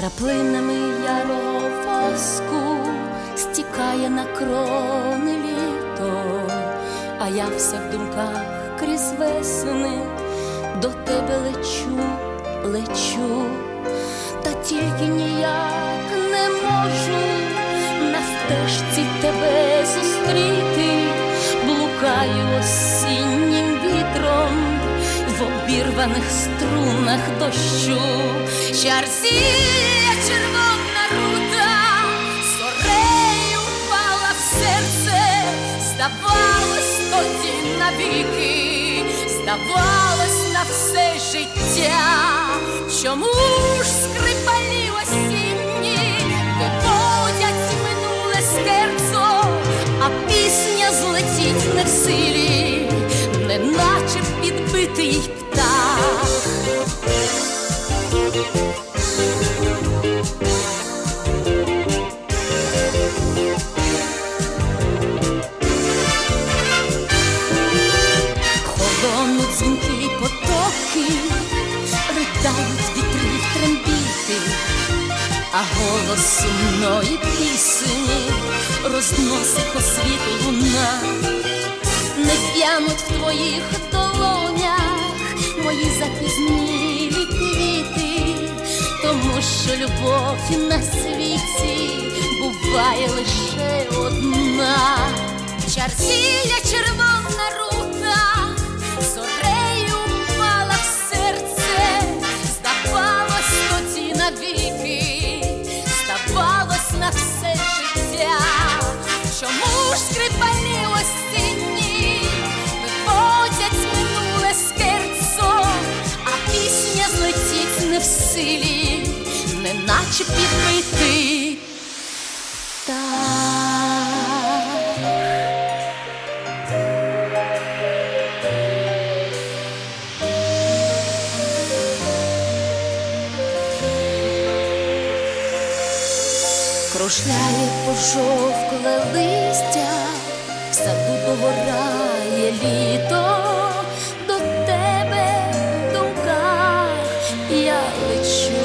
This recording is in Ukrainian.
Краплинами ярого воску стікає на крони літо, а я все в думках крізь весни до тебе лечу, лечу, та тільки ніяк не можу на стежці тебе зустріти. Блукаю осіннім вітром в обірваних струнах дощу. Чарсія червона рута зорею впала в серце. Здавалось тоді навіки, здавалось на все життя. Чому ж скрипалі осінні виводять минуле серцо, а пісня злетіть не в силі, неначе підбитий птах. Холонуть дзвінки потоки, ридають вітри в трембіти, а голос сумної пісні розносить по світу луна. Не в'януть в твоїх долонях мої запізнілі квіти, тому що любов на світі буває лише одна. Чарсія червона рута зорею впала в серце. Здавалось тоді навіки, здавалось на все життя. Чому ж скрипалі осінні виводять минуле скерцо, а пісня злетіть не в силі, неначе підбитий птах. Кружляє пожовкле листя, в саду догорає літо, до тебе в думках я лечу.